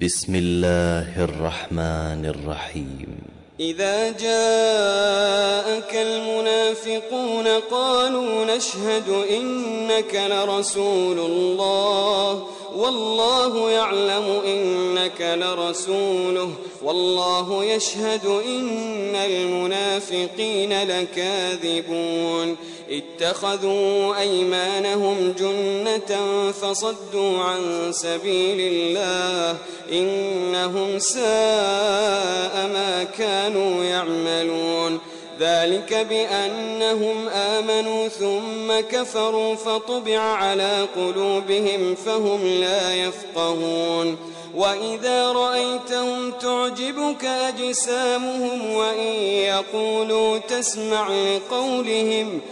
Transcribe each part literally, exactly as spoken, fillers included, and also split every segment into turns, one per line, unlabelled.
بسم الله الرحمن الرحيم.
إذا جاءك المنافقون قالوا نشهد إنك لرسول الله والله يعلم إنك لرسوله والله يشهد إن المنافقين لكاذبون. اتخذوا أيمانهم جنة فصدوا عن سبيل الله إنهم ساء ما كانوا يعملون. ذلك بأنهم آمنوا ثم كفروا فطبع على قلوبهم فهم لا يفقهون. وإذا رأيتهم تعجبك أجسامهم وإن يقولوا تسمع لقولهم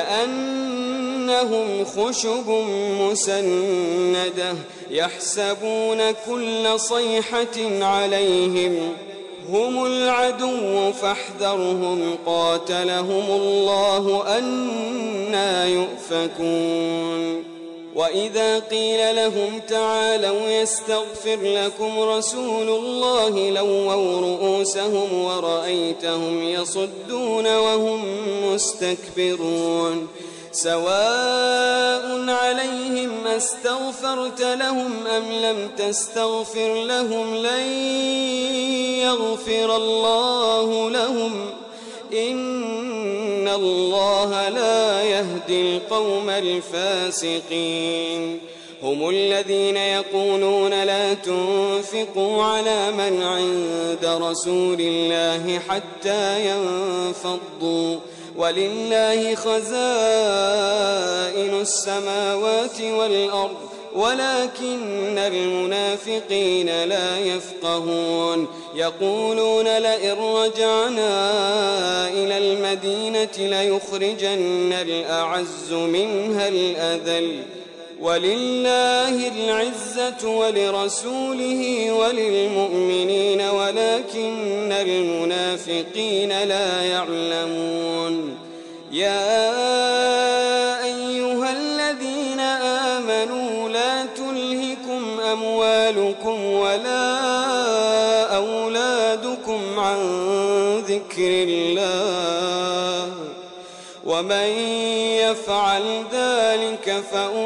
كأنهم خشب مسندة يحسبون كل صيحة عليهم هم العدو فاحذرهم قاتلهم الله أنى يؤفكون. وإذا قيل لهم تعالوا يستغفر لكم رسول الله لووا رؤوسهم ورأيتهم يصدون وهم مستكبرون. سواء عليهم أستغفرت لهم أم لم تستغفر لهم لن يغفر الله لهم إن الله لا يهدي القوم الفاسقين. هم الذين يقولون لا تنفقوا على من عند رسول الله حتى ينفضوا ولله خزائن السماوات والأرض ولكن المنافقين لا يفقهون. يقولون لئن رجعنا إلى المدينة ليخرجن الأعز منها الأذل ولله العزة ولرسوله وللمؤمنين ولكن المنافقين لا يعلمون. يا أيها الذين آمنوا لا تلهكم أموالكم ولا أولادكم عن ذكر الله ومن يفعل ذلك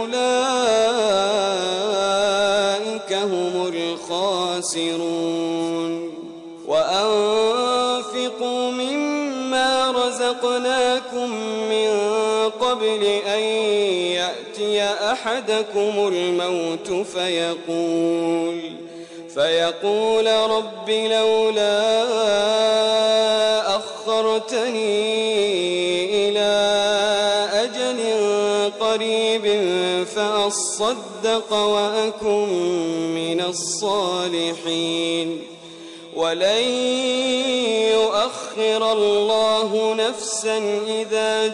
فأولئك هم الخاسرون. وأنفقوا مما رزقناكم من قبل أن يأتي أحدكم الموت فيقول فيقول رب لولا أخرتني إلى أجل قريب فأصدق وأكن من الصالحين. ولن يؤخر الله نفسا إذا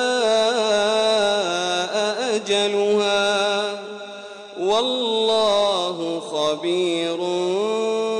جاء أجلها والله خبير